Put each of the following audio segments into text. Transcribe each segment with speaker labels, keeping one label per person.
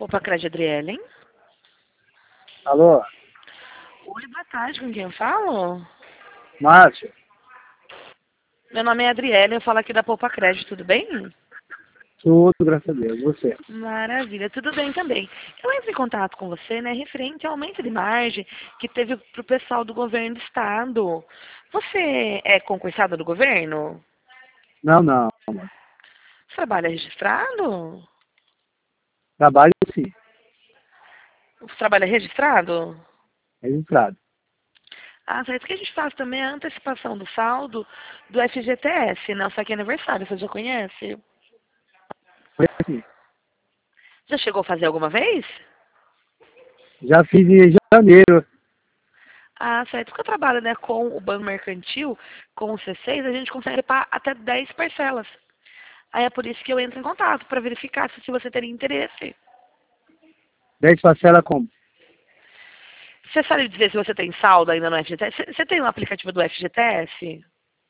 Speaker 1: Opa, Crédito Adriele, hein?
Speaker 2: Alô,
Speaker 1: Oi, boa tarde, com quem eu falo?
Speaker 2: Márcio?
Speaker 1: Meu nome é Adriele, eu falo aqui da Poupa Crédito, tudo bem?
Speaker 2: Tudo, graças a Deus. Você?
Speaker 1: Maravilha, tudo bem também. Eu entro em contato com você, né, referente ao aumento de margem que teve para o pessoal do governo do estado. Você é concursada do governo?
Speaker 2: Não, não.
Speaker 1: Você trabalha registrado?
Speaker 2: Trabalho sim,
Speaker 1: Você trabalha registrado?
Speaker 2: registrado.
Speaker 1: Ah, certo que a gente faz também a antecipação do saldo do FGTS, né? Só que é aniversário, você já conhece?
Speaker 2: Foi assim.
Speaker 1: Já chegou a fazer alguma vez?
Speaker 2: Já fiz em janeiro.
Speaker 1: Ah, certo. Porque eu trabalho, né, com o Banco Mercantil, com o C6, a gente consegue pagar até 10 parcelas. Aí é por isso que eu entro em contato, para verificar se você teria interesse.
Speaker 2: 10 parcelas como?
Speaker 1: Você sabe dizer se você tem saldo ainda no FGTS? Você tem um aplicativo do FGTS?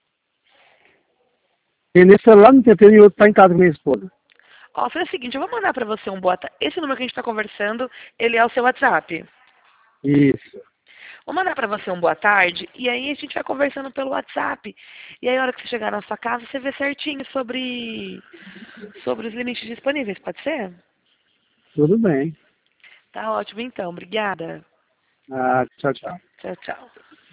Speaker 2: Tem nesse celular, não tem e outro tá em casa com minha esposa.
Speaker 1: Ó, foi o seguinte, eu vou mandar para você um bota. Esse número que a gente está conversando, ele é o seu WhatsApp.
Speaker 2: Isso.
Speaker 1: Vou mandar para você um boa tarde e aí a gente vai conversando pelo WhatsApp. E aí, na hora que você chegar na sua casa, você vê certinho sobre os limites disponíveis, pode ser?
Speaker 2: Tudo bem.
Speaker 1: Tá ótimo, então. Obrigada.
Speaker 2: Ah, tchau, tchau.
Speaker 1: Tchau, tchau.